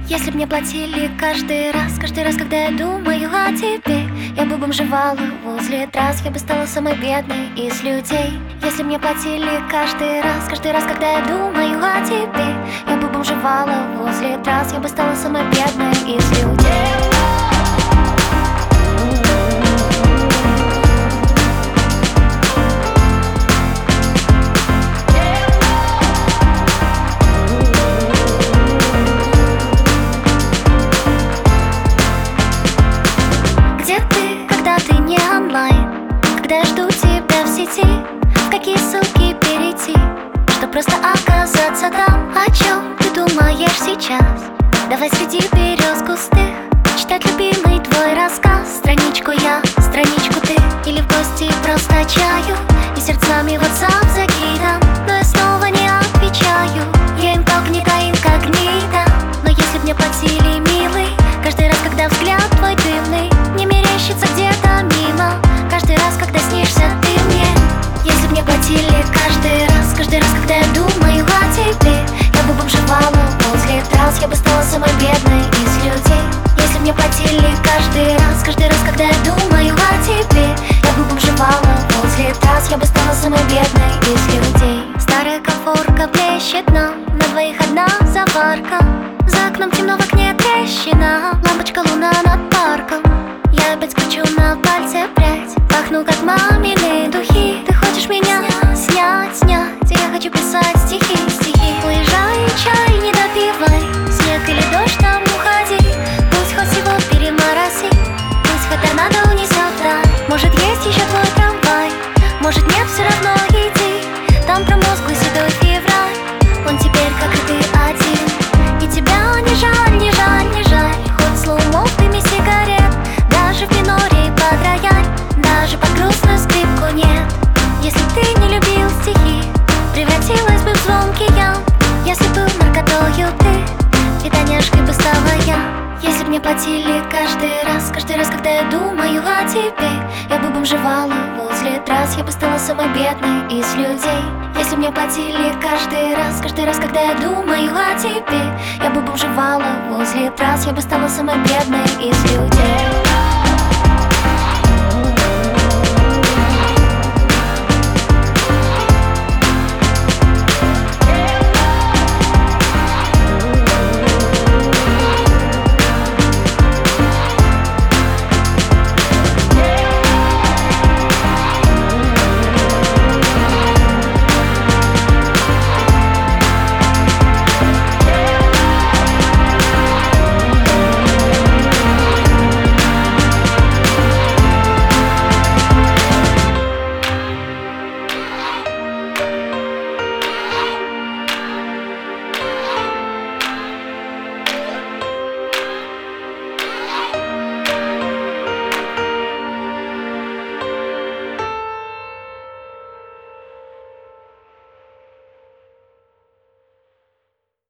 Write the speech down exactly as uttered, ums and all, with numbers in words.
Если б мне платили каждый раз, каждый раз, когда я думаю о тебе, я бы бомжевала возле трасс, я бы стала самой бедной из людей. Если б мне платили каждый раз, каждый раз, когда я думаю о тебе, я бы бомжевала возле трасс, я бы стала самой бедной из людей. Когда я жду тебя в сети, в какие ссылки перейти, чтоб просто оказаться там? О чем ты думаешь сейчас? Давай среди берез густых читать любимый твой рассказ. Страничку я, страничку ты, или в гости просто чаю, и сердцами WhatsApp закидам, но я снова не отвечаю. Я инкогнито, инкогнито. Но если б мне платили, милый, каждый раз, когда взгляд твой дымный не мерещится где-то мимо, каждый раз, когда снишься ты мне. Если б мне платили каждый раз, каждый раз, когда я думаю о тебе, я бы бомжевала возле трасс, я бы стала самой бедной из людей. Если б мне платили каждый раз, каждый раз, когда я думаю о тебе, я бы бомжевала возле трасс, я бы стала самой бедной из людей. Старая конфорка блещет нам, на двоих одна заварка, за окном темно, в окне трещина, лампочка луна над парком. Я опять кручу на пальце прядь, пахну как мамины духи. Ты хочешь меня снять, снять, я хочу писать стихи, стихи. Уезжай, чай не допивай, снег или дождь, там уходи. Пусть хоть всего перемороси, пусть хоть торнадо унесет вдаль. Может есть еще твой трамвай, может нет, все равно иди. Там промозглый седой февраль, он теперь как и ты один. И тебя не жаль, не жаль, не жаль, хоть слоумо в дыме сигарет, даже в миноре под рояль, даже под грустную скрипку нет. Если б ты не любил стихи, превратилась бы в звонкий ям. Если был наркотою ты, фитоняшкой бы стала я. Если б мне платили каждый раз, каждый раз, когда я думаю о тебе, я бы бомжевала возле трасс, я бы стала самой бедной из людей. Если б мне платили каждый раз, каждый раз, когда я думаю о тебе, я бы бомжевала возле трасс, я бы стала самой бедной из людей.